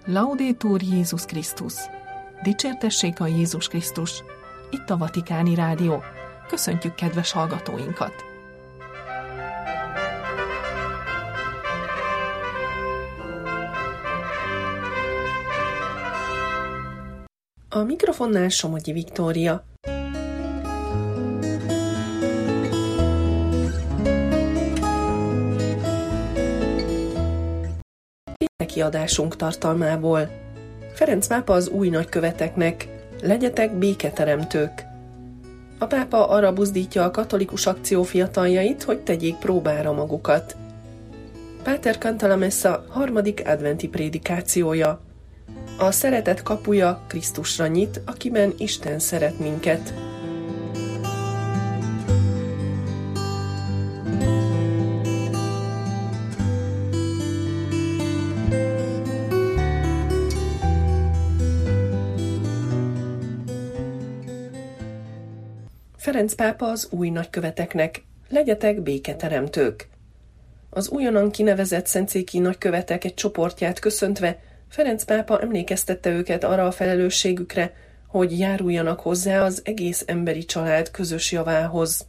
Laudetur Jézus Krisztus! Dicsértessék a Jézus Krisztus! Itt a Vatikáni Rádió. Köszöntjük kedves hallgatóinkat! A mikrofonnál Somogyi Viktória. Kiadásunk tartalmából. Ferenc pápa az új nagyköveteknek: legyetek béketeremtők. A pápa arra buzdítja a katolikus akció fiataljait, hogy tegyék próbára magukat. Páter Cantalamessa harmadik adventi prédikációja. A szeretet kapuja Krisztusra nyit, akiben Isten szeret minket. Ferenc pápa az új nagyköveteknek: legyetek béketeremtők. Az újonnan kinevezett szentszéki nagykövetek egy csoportját köszöntve Ferenc pápa emlékeztette őket arra a felelősségükre, hogy járuljanak hozzá az egész emberi család közös javához.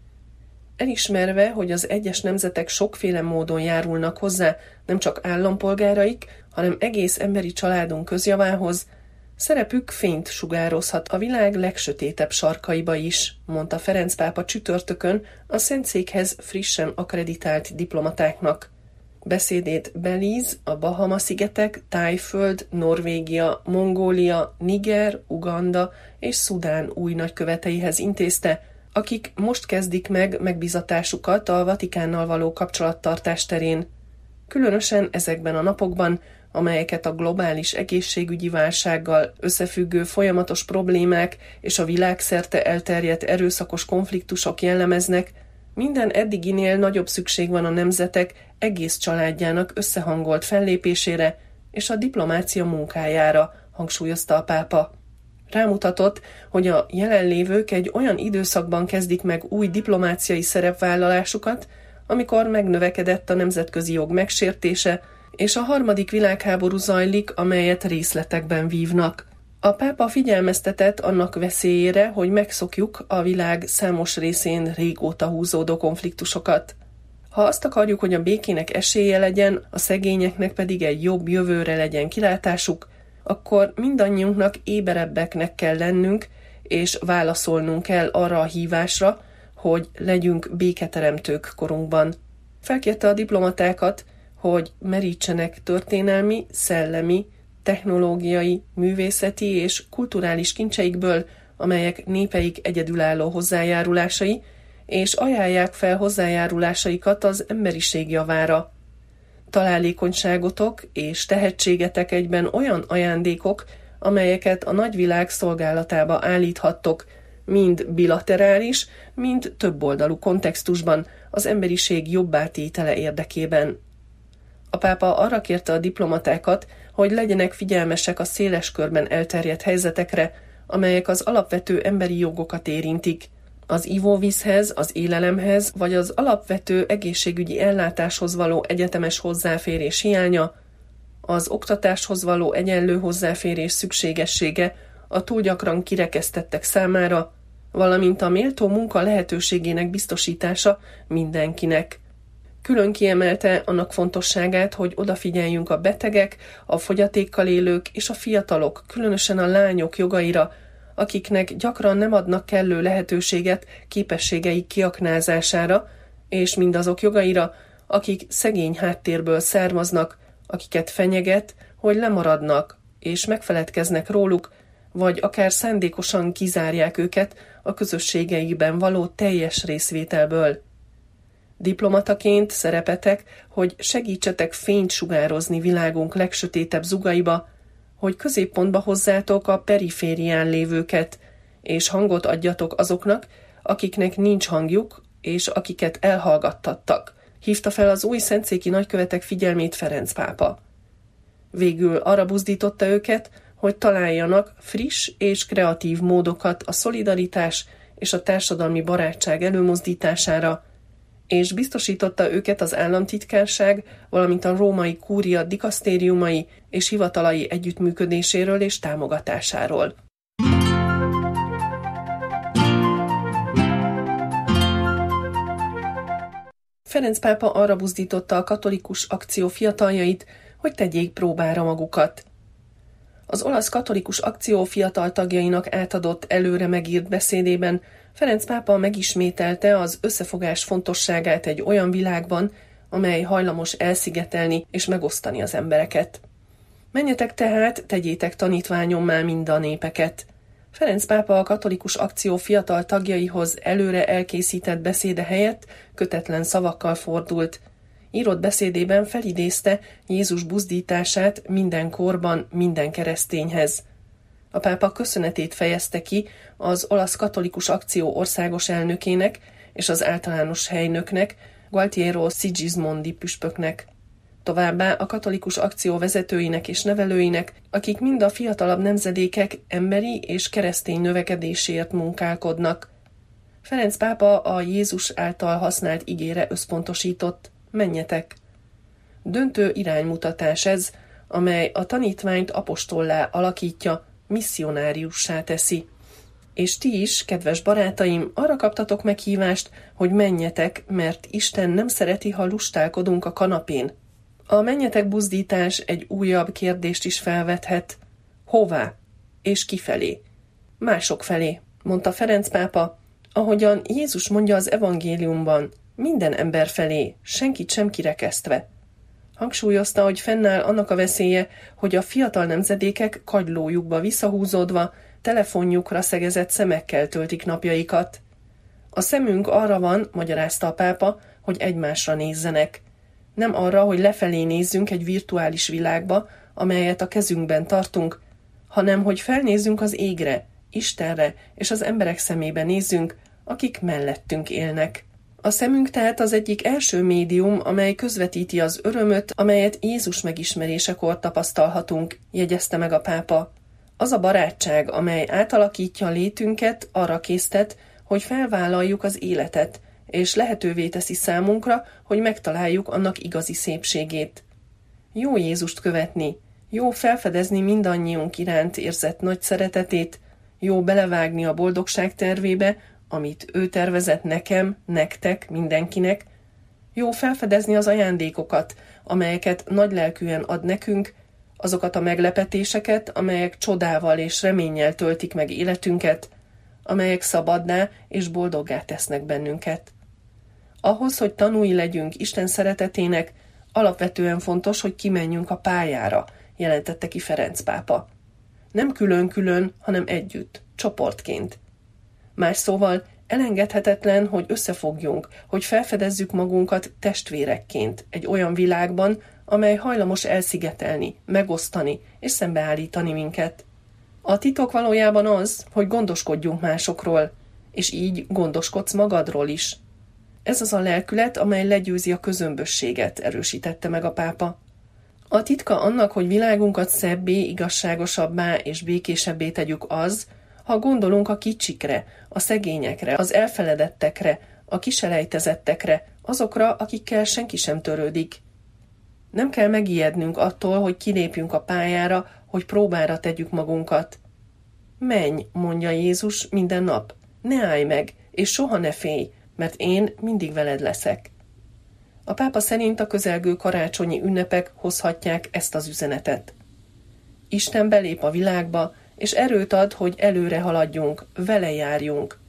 Elismerve, hogy az egyes nemzetek sokféle módon járulnak hozzá nem csak állampolgáraik, hanem egész emberi családunk közjavához, szerepük fényt sugározhat a világ legsötétebb sarkaiba is, mondta Ferenc pápa csütörtökön a szentszékhez frissen akkreditált diplomatáknak. Beszédét Belize, a Bahama-szigetek, Tájföld, Norvégia, Mongólia, Niger, Uganda és Szudán új nagyköveteihez intézte, akik most kezdik meg megbízatásukat a Vatikánnal való kapcsolattartás terén. Különösen ezekben a napokban, amelyeket a globális egészségügyi válsággal összefüggő folyamatos problémák és a világszerte elterjedt erőszakos konfliktusok jellemeznek, minden eddiginél nagyobb szükség van a nemzetek egész családjának összehangolt fellépésére és a diplomácia munkájára, hangsúlyozta a pápa. Rámutatott, hogy a jelenlévők egy olyan időszakban kezdik meg új diplomáciai szerepvállalásukat, amikor megnövekedett a nemzetközi jog megsértése, és a harmadik világháború zajlik, amelyet részletekben vívnak. A pápa figyelmeztetett annak veszélyére, hogy megszokjuk a világ számos részén régóta húzódó konfliktusokat. Ha azt akarjuk, hogy a békének esélye legyen, a szegényeknek pedig egy jobb jövőre legyen kilátásuk, akkor mindannyiunknak éberebbeknek kell lennünk, és válaszolnunk kell arra a hívásra, hogy legyünk béketeremtők korunkban. Felkérte a diplomatákat, hogy merítsenek történelmi, szellemi, technológiai, művészeti és kulturális kincseikből, amelyek népeik egyedülálló hozzájárulásai, és ajánlják fel hozzájárulásaikat az emberiség javára. Találékonyságotok és tehetségetek egyben olyan ajándékok, amelyeket a nagyvilág szolgálatába állíthattok, mind bilaterális, mind többoldalú kontextusban az emberiség jobbátétele érdekében. A pápa arra kérte a diplomatákat, hogy legyenek figyelmesek a széles körben elterjedt helyzetekre, amelyek az alapvető emberi jogokat érintik. Az ivóvízhez, az élelemhez vagy az alapvető egészségügyi ellátáshoz való egyetemes hozzáférés hiánya, az oktatáshoz való egyenlő hozzáférés szükségessége a túl gyakran kirekesztettek számára, valamint a méltó munka lehetőségének biztosítása mindenkinek. Külön kiemelte annak fontosságát, hogy odafigyeljünk a betegek, a fogyatékkal élők és a fiatalok, különösen a lányok jogaira, akiknek gyakran nem adnak kellő lehetőséget képességeik kiaknázására, és mindazok jogaira, akik szegény háttérből származnak, akiket fenyeget, hogy lemaradnak, és megfeledkeznek róluk, vagy akár szándékosan kizárják őket a közösségeikben való teljes részvételből. Diplomataként szerepetek, hogy segítsetek fényt sugározni világunk legsötétebb zugaiba, hogy középpontba hozzátok a periférián lévőket, és hangot adjatok azoknak, akiknek nincs hangjuk, és akiket elhallgattattak, hívta fel az új szentszéki nagykövetek figyelmét Ferenc pápa. Végül arra buzdította őket, hogy találjanak friss és kreatív módokat a szolidaritás és a társadalmi barátság előmozdítására, és biztosította őket az államtitkárság, valamint a római kúria dikasztériumai és hivatalai együttműködéséről és támogatásáról. Ferenc pápa arra buzdította a katolikus akció fiataljait, hogy tegyék próbára magukat. Az olasz katolikus akció fiatal tagjainak átadott előre megírt beszédében Ferenc pápa megismételte az összefogás fontosságát egy olyan világban, amely hajlamos elszigetelni és megosztani az embereket. Menjetek tehát, tegyétek tanítványommá mind a népeket. Ferenc pápa a katolikus akció fiatal tagjaihoz előre elkészített beszéde helyett kötetlen szavakkal fordult. Írott beszédében felidézte Jézus buzdítását minden korban, minden keresztényhez. A pápa köszönetét fejezte ki az olasz katolikus akció országos elnökének és az általános helynöknek, Gualtiero Sigismondi püspöknek. Továbbá a katolikus akció vezetőinek és nevelőinek, akik mind a fiatalabb nemzedékek emberi és keresztény növekedéséért munkálkodnak. Ferenc pápa a Jézus által használt igére összpontosított: menjetek. Döntő iránymutatás ez, amely a tanítványt apostollá alakítja, misszionáriussá teszi. És ti is, kedves barátaim, arra kaptatok meghívást, hogy menjetek, mert Isten nem szereti, ha lustálkodunk a kanapén. A menjetek buzdítás egy újabb kérdést is felvethet. Hová? És kifelé? Mások felé, mondta Ferenc pápa, ahogyan Jézus mondja az evangéliumban, minden ember felé, senkit sem kirekesztve. Hangsúlyozta, hogy fennáll annak a veszélye, hogy a fiatal nemzedékek kagylójukba visszahúzódva, telefonjukra szegezett szemekkel töltik napjaikat. A szemünk arra van, magyarázta a pápa, hogy egymásra nézzenek. Nem arra, hogy lefelé nézzünk egy virtuális világba, amelyet a kezünkben tartunk, hanem hogy felnézzünk az égre, Istenre, és az emberek szemébe nézzünk, akik mellettünk élnek. A szemünk tehát az egyik első médium, amely közvetíti az örömöt, amelyet Jézus megismerésekor tapasztalhatunk, jegyezte meg a pápa. Az a barátság, amely átalakítja a létünket, arra késztet, hogy felvállaljuk az életet, és lehetővé teszi számunkra, hogy megtaláljuk annak igazi szépségét. Jó Jézust követni, jó felfedezni mindannyiunk iránt érzett nagy szeretetét, jó belevágni a boldogság tervébe, amit ő tervezett nekem, nektek, mindenkinek, jó felfedezni az ajándékokat, amelyeket nagylelkűen ad nekünk, azokat a meglepetéseket, amelyek csodával és reménnyel töltik meg életünket, amelyek szabaddá és boldoggá tesznek bennünket. Ahhoz, hogy tanúi legyünk Isten szeretetének, alapvetően fontos, hogy kimenjünk a pályára, jelentette ki Ferenc pápa. Nem külön-külön, hanem együtt, csoportként. Más szóval elengedhetetlen, hogy összefogjunk, hogy felfedezzük magunkat testvérekként egy olyan világban, amely hajlamos elszigetelni, megosztani és szembeállítani minket. A titok valójában az, hogy gondoskodjunk másokról, és így gondoskodsz magadról is. Ez az a lelkület, amely legyőzi a közömbösséget, erősítette meg a pápa. A titka annak, hogy világunkat szebbé, igazságosabbá és békésebbé tegyük az, ha gondolunk a kicsikre, a szegényekre, az elfeledettekre, a kiselejtezettekre, azokra, akikkel senki sem törődik. Nem kell megijednünk attól, hogy kilépjünk a pályára, hogy próbára tegyük magunkat. Menj, mondja Jézus minden nap, ne állj meg, és soha ne félj, mert én mindig veled leszek. A pápa szerint a közelgő karácsonyi ünnepek hozhatják ezt az üzenetet. Isten belép a világba, és erőt ad, hogy előre haladjunk, vele járjunk.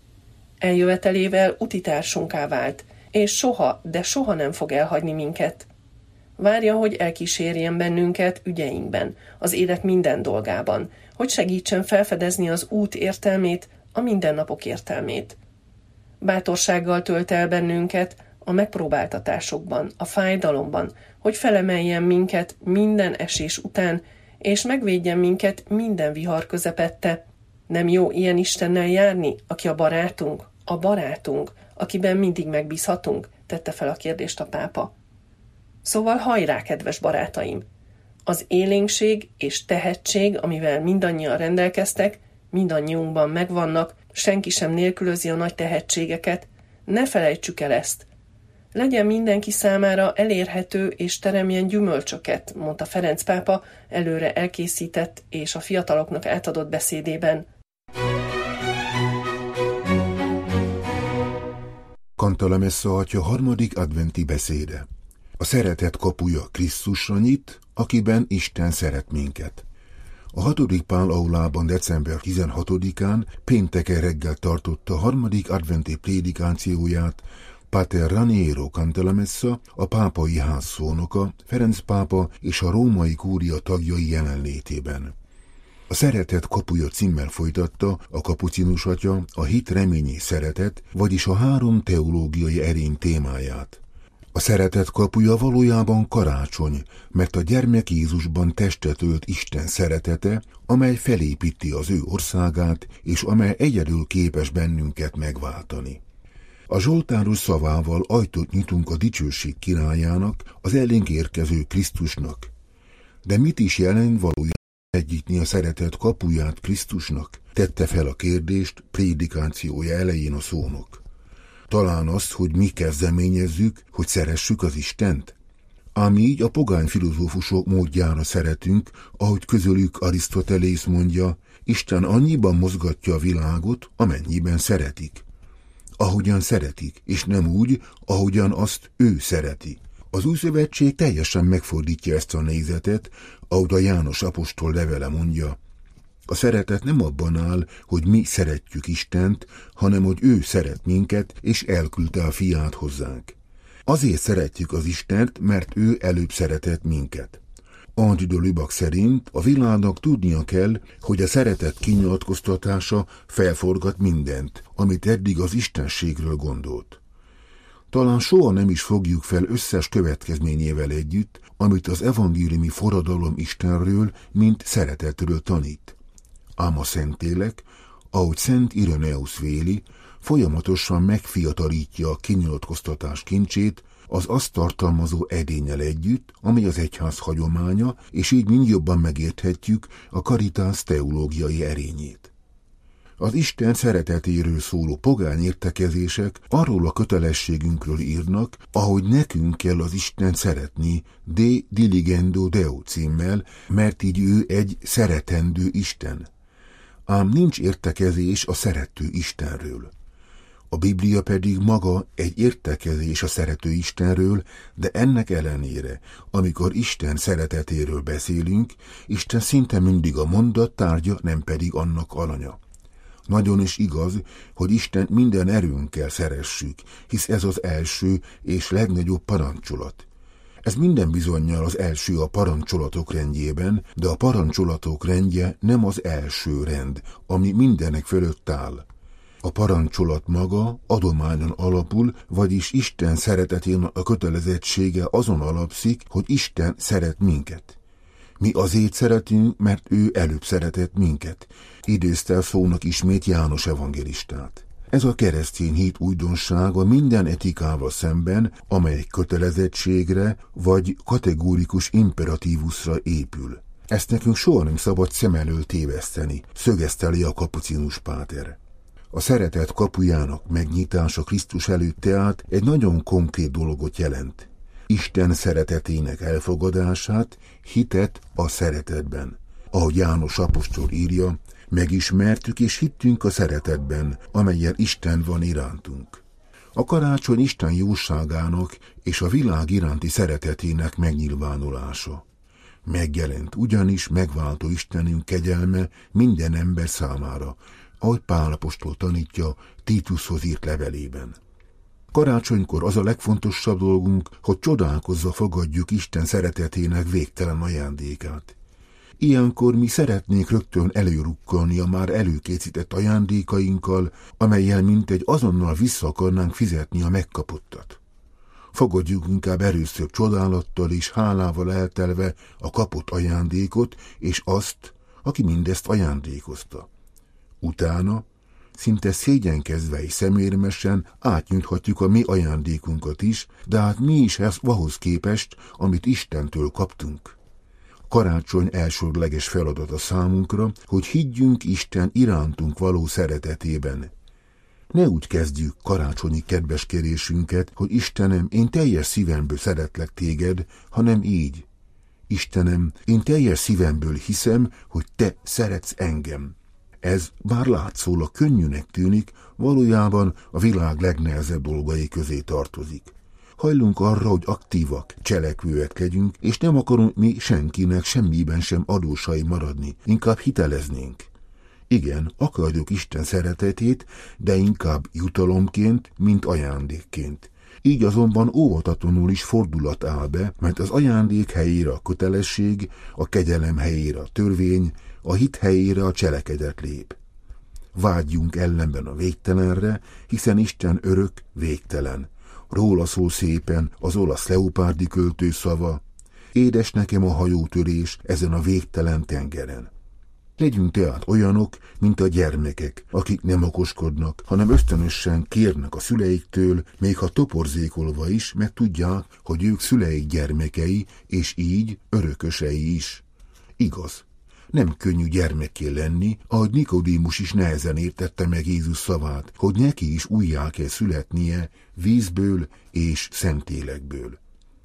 Eljövetelével utitársunká vált, és soha, de soha nem fog elhagyni minket. Várja, hogy elkísérjen bennünket ügyeinkben, az élet minden dolgában, hogy segítsen felfedezni az út értelmét, a mindennapok értelmét. Bátorsággal tölt el bennünket a megpróbáltatásokban, a fájdalomban, hogy felemeljen minket minden esés után, és megvédjen minket minden vihar közepette. Nem jó ilyen Istennel járni, aki a barátunk, akiben mindig megbízhatunk, tette fel a kérdést a pápa. Szóval hajrá, kedves barátaim! Az élénkség és tehetség, amivel mindannyian rendelkeztek, mindannyiunkban megvannak, senki sem nélkülözi a nagy tehetségeket. Ne felejtsük el ezt. Legyen mindenki számára elérhető és teremjen gyümölcsöket, mondta Ferenc pápa előre elkészített és a fiataloknak átadott beszédében. Cantalamessa atya harmadik adventi beszéde. A szeretet kapuja Krisztusra nyit, akiben Isten szeret minket. A 6. Pál aulában december 16-án pénteken reggel tartotta harmadik adventi prédikációját Pater Raniero Cantalamessa, a pápai ház szónoka, Ferenc pápa és a római kúria tagjai jelenlétében. A Szeretet kapuja címmel folytatta a kapucinus atya a hit, remény és szeretet, vagyis a 3 teológiai erény témáját. A szeretet kapuja valójában karácsony, mert a gyermek Jézusban testet ölt Isten szeretete, amely felépíti az ő országát, és amely egyedül képes bennünket megváltani. A zsoltáros szavával ajtót nyitunk a dicsőség királyának, az elénk érkező Krisztusnak. De mit is jelent valójában megnyitni a szeretet kapuját Krisztusnak? Tette fel a kérdést prédikációja elején a szónok. Talán azt, hogy mi kezdeményezzük, hogy szeressük az Istent? Ám így a pogány filozófusok módjára szeretünk, ahogy közülük Arisztotelész mondja, Isten annyiban mozgatja a világot, amennyiben szeretik. Ahogyan szeretik, és nem úgy, ahogyan azt ő szereti. Az Új Szövetség teljesen megfordítja ezt a nézetet, ahogy a János apostol levele mondja. A szeretet nem abban áll, hogy mi szeretjük Istent, hanem hogy ő szeret minket, és elküldte a fiát hozzánk. Azért szeretjük az Istent, mert ő előbb szeretett minket. Henri de Lubac szerint a világnak tudnia kell, hogy a szeretet kinyilatkoztatása felforgat mindent, amit eddig az istenségről gondolt. Talán soha nem is fogjuk fel összes következményével együtt, amit az evangéliumi forradalom Istenről, mint szeretetről tanít. Ám a Szentlélek, ahogy Szent Ireneus véli, folyamatosan megfiatalítja a kinyilatkoztatás kincsét az azt tartalmazó edénnyel együtt, ami az egyház hagyománya, és így mind jobban megérthetjük a Caritas teológiai erényét. Az Isten szeretetéről szóló pogány értekezések arról a kötelességünkről írnak, ahogy nekünk kell az Isten szeretni, De diligendo Deo címmel, mert így ő egy szeretendő Isten. Ám nincs értekezés a szerető Istenről. A Biblia pedig maga egy értekezés a szerető Istenről, de ennek ellenére, amikor Isten szeretetéről beszélünk, Isten szinte mindig a mondat tárgya, nem pedig annak alanya. Nagyon is igaz, hogy Istent minden erőnkkel szeressük, hisz ez az első és legnagyobb parancsolat. Ez minden bizonnyal az első a parancsolatok rendjében, de a parancsolatok rendje nem az első rend, ami mindenek fölött áll. A parancsolat maga adományon alapul, vagyis Isten szeretetének a kötelezettsége azon alapszik, hogy Isten szeret minket. Mi azért szeretünk, mert ő előbb szeretett minket, idézte a szónak ismét János evangélistát. Ez a keresztény hit újdonsága minden etikával szemben, amely kötelezettségre vagy kategórikus imperatívusra épül. Ezt nekünk soha nem szabad szem elől téveszteni, szögezteli a kapucinus páter. A szeretet kapujának megnyitása Krisztus előtt tehát egy nagyon konkrét dolgot jelent. Isten szeretetének elfogadását, hitet a szeretetben. Ahogy János apostol írja, megismertük és hittünk a szeretetben, amellyel Isten van irántunk. A karácsony Isten jóságának és a világ iránti szeretetének megnyilvánulása. Megjelent ugyanis megváltó Istenünk kegyelme minden ember számára, ahogy Pál apostol tanítja Títushoz írt levelében. Karácsonykor az a legfontosabb dolgunk, hogy csodálkozva fogadjuk Isten szeretetének végtelen ajándékát. Ilyenkor mi szeretnénk rögtön előrukkolni a már előkészített ajándékainkkal, amellyel mintegy azonnal vissza akarnánk fizetni a megkapottat. Fogadjuk inkább először csodálattal és hálával eltelve a kapott ajándékot, és azt, aki mindezt ajándékozta. Utána, szinte szégyenkezve és szemérmesen átnyújthatjuk a mi ajándékunkat is, de hát mi is ez ahhoz képest, amit Istentől kaptunk. Karácsony elsődleges feladata számunkra, hogy higgyünk Isten irántunk való szeretetében. Ne úgy kezdjük karácsonyi kedveskedésünket, hogy Istenem, én teljes szívemből szeretlek téged, hanem így. Istenem, én teljes szívemből hiszem, hogy te szeretsz engem. Ez, bár látszólag könnyűnek tűnik, valójában a világ legnehezebb dolgai közé tartozik. Hajlunk arra, hogy aktívak, cselekvőek legyünk, és nem akarunk mi senkinek semmiben sem adósai maradni, inkább hiteleznénk. Igen, akarjuk Isten szeretetét, de inkább jutalomként, mint ajándékként. Így azonban óvatatlanul is fordulat áll be, mert az ajándék helyére a kötelesség, a kegyelem helyére a törvény, a hit helyére a cselekedet lép. Vágyjunk ellenben a végtelenre, hiszen Isten örök, végtelen. Róla szól szépen az olasz Leopárdi költő szava: édes nekem a hajótörés ezen a végtelen tengeren. Legyünk tehát olyanok, mint a gyermekek, akik nem okoskodnak, hanem ösztönösen kérnek a szüleiktől, még ha toporzékolva is, mert tudják, hogy ők szüleik gyermekei, és így örökösei is. Igaz, nem könnyű gyermekké lenni, ahogy Nikodémus is nehezen értette meg Jézus szavát, hogy neki is újjá kell születnie vízből és Szentlélekből.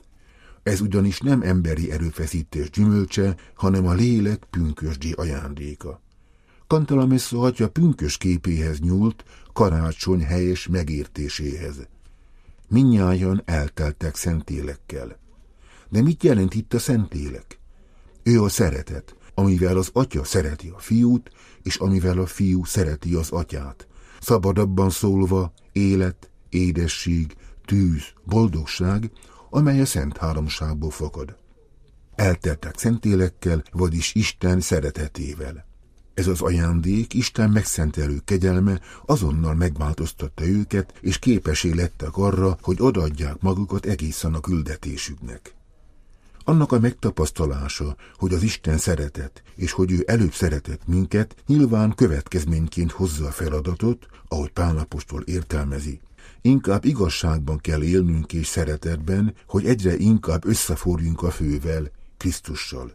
Ez ugyanis nem emberi erőfeszítés gyümölcse, hanem a lélek pünkösdi ajándéka. Cantalamessa atya pünkös képéhez nyúlt, karácsony helyes megértéséhez. Mindnyájan elteltek Szentlélekkel. De mit jelent itt a Szentlélek? Ő a szeretet, amivel az atya szereti a fiút, és amivel a fiú szereti az atyát. Szabadabban szólva, élet, édesség, tűz, boldogság, amely a Szent Háromságból fakad. Elteltek Szentlélekkel, vagyis Isten szeretetével. Ez az ajándék, Isten megszentelő kegyelme azonnal megváltoztatta őket, és képessé lettek arra, hogy odaadják magukat egészen a küldetésüknek. Annak a megtapasztalása, hogy az Isten szeretet, és hogy ő előbb szeretett minket, nyilván következményként hozza a feladatot, ahogy Pál apostol értelmezi. Inkább igazságban kell élnünk és szeretetben, hogy egyre inkább összeforjunk a fővel, Krisztussal.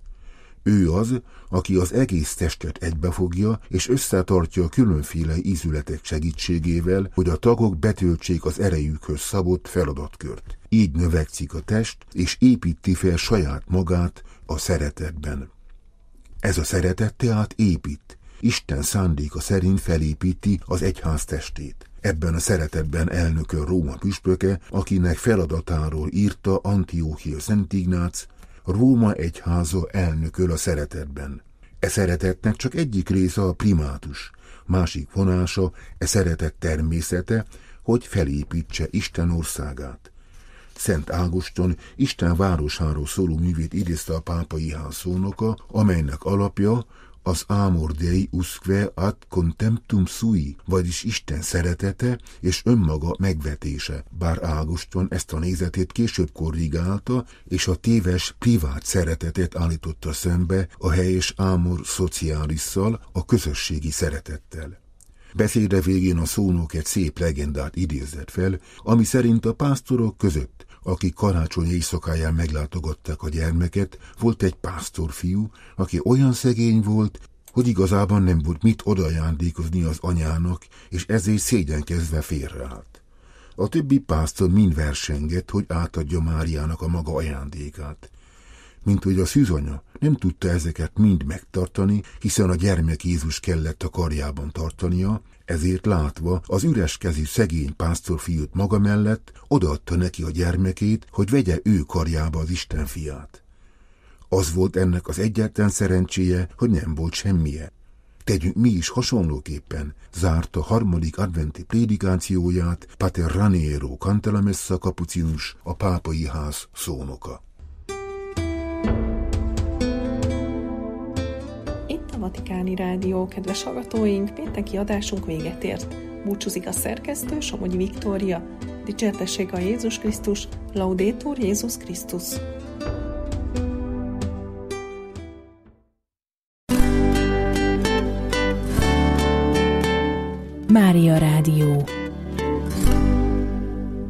Ő az, aki az egész testet egybefogja, és összetartja a különféle ízületek segítségével, hogy a tagok betöltsék az erejükhöz szabott feladatkört. Így növekszik a test, és építi fel saját magát a szeretetben. Ez a szeretet tehát épít. Isten szándéka szerint felépíti az egyház testét. Ebben a szeretetben elnököl Róma püspöke, akinek feladatáról írta Antiochia Szent Ignác: Róma egyháza elnököl a szeretetben. E szeretetnek csak egyik része a primátus, másik vonása, e szeretet természete, hogy felépítse Isten országát. Szent Ágoston Isten városáról szóló művét idézte a pápai ház szónoka, amelynek alapja az amor Dei usque ad contemptum sui, vagyis Isten szeretete és önmaga megvetése, bár Ágoston ezt a nézetét később korrigálta, és a téves privát szeretetet állította szembe a helyes amor socialisszal, a közösségi szeretettel. Beszéde végén a szónok egy szép legendát idézett fel, ami szerint a pásztorok között, akik karácsony éjszakáján meglátogatták a gyermeket, volt egy pásztorfiú, aki olyan szegény volt, hogy igazában nem volt mit odaajándékozni az anyának, és ezért szégyenkezve félreállt. A többi pásztor mind versengett, hogy átadja Máriának a maga ajándékát. Mint hogy a szűzanya nem tudta ezeket mind megtartani, hiszen a gyermek Jézus kellett a karjában tartania, ezért látva az üres kezű szegény pásztorfiút maga mellett, odaadta neki a gyermekét, hogy vegye ő karjába az Isten fiát. Az volt ennek az egyetlen szerencséje, hogy nem volt semmije. Tegyünk mi is hasonlóképpen, zárta harmadik adventi prédikációját Pater Raniero Cantalamessa kapucinus, a pápai ház szónoka. A Vatikáni Rádió, kedves hallgatóink, pénteki adásunk véget ért. Búcsúzik a szerkesztő, Somogyi Viktória. Dicsértessék a Jézus Krisztus, Laudetur Jézus Krisztus. Mária Rádió.